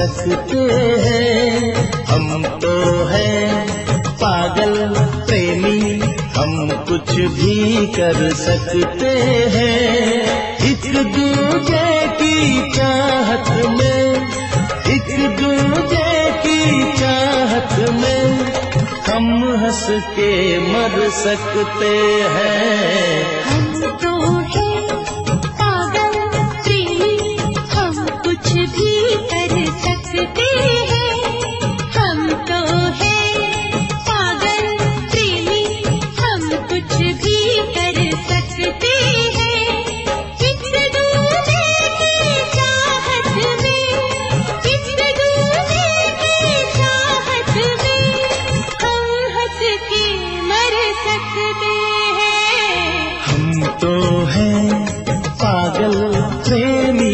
सकते हैं। हम तो हैं पागल प्रेमी, हम कुछ भी कर सकते हैं। एक दूजे की चाहत में, एक दूजे की चाहत में हम हंस के मर सकते हैं। हम तो हैं पागल प्रेमी, हम कुछ भी कर सकते हैं। हम तो हैं पागल प्रेमी, हम कुछ भी कर सकते हैं। एक दूजे की चाहत में, एक दूजे की चाहत में हम हंस के मर सकते हैं। हम तो हैं पागल प्रेमी।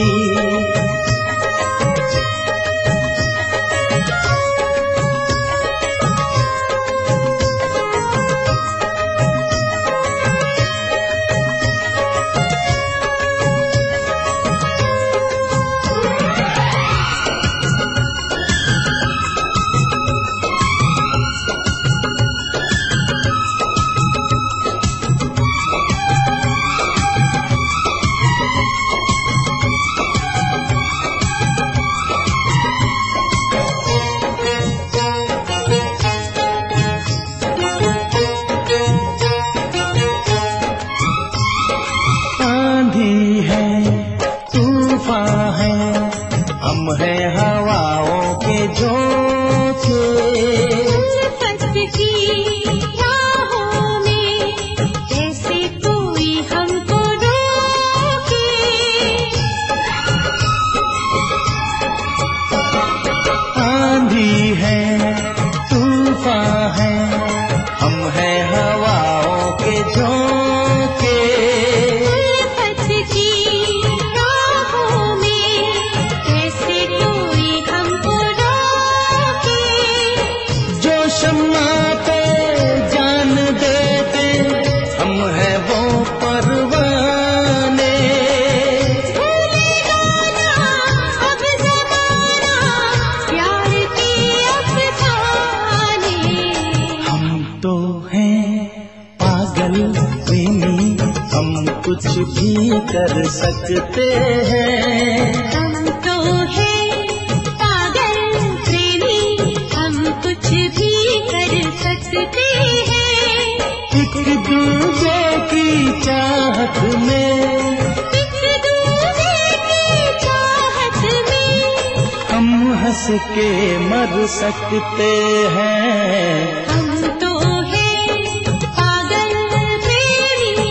आंधी है, तूफान है, हम हैं हवाओं के झोंके। उल्फत की राहों में जैसे कोई हमको रोके। आंधी है, तूफान है, हम हैं हवाओं के झोंके। उल्फत की राहों में जैसे कोई हमको रोके। जो शम्मा पे जान देते, हम हैं वो परवाने। भूलेगा ना अब ज़माना प्यार के अफ़साने। हम तो हैं पागल प्रेमी, हम कुछ भी कर सकते हैं। हम तो हैं पागल प्रेमी, हम कुछ भी कर सकते हैं। एक दूजे की चाहत में, एक दूजे की चाहत में हम हंस के मर सकते हैं। हम तो हैं पागल प्रेमी।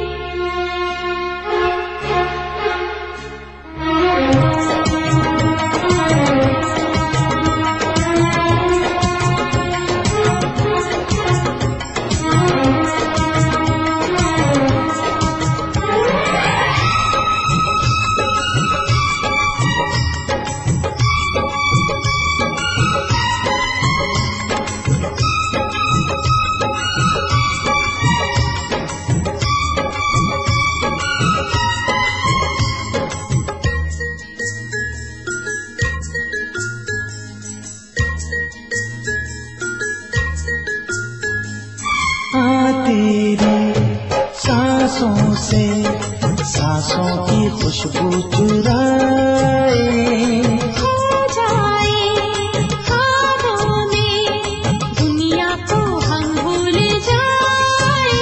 तेरी सांसों से सांसों की खुशबू चुराए। खो जाए ख्वाबों में दुनिया को हम भूल जाए।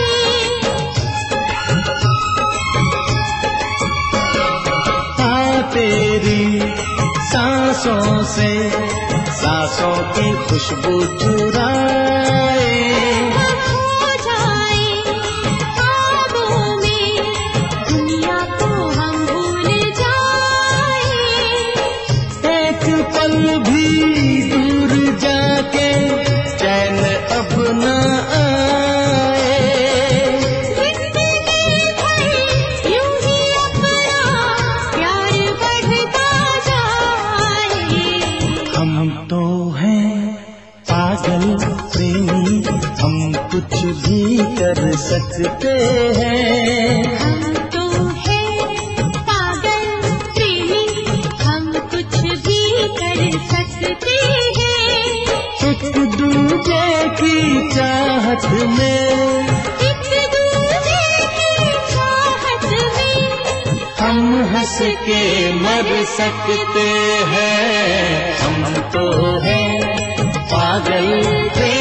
तेरी सांसों से सांसों की खुशबू चुराए। खो जाए ख्वाबों में दुनिया को हम भूल जाए। एक पल भी दूर जाके चैन अब न आए। जिंदगी भर यूं ही अपना प्यार बढ़ता जाए। हम तो हैं पागल प्रेमी, हम कुछ भी कर सकते हैं। हम तो हैं पागल प्रेमी, हम कुछ भी कर दूजे की चाहत में, एक दूजे की चाहत में हम हंस के मर सकते हैं। हम तो हैं पागल प्रेमी।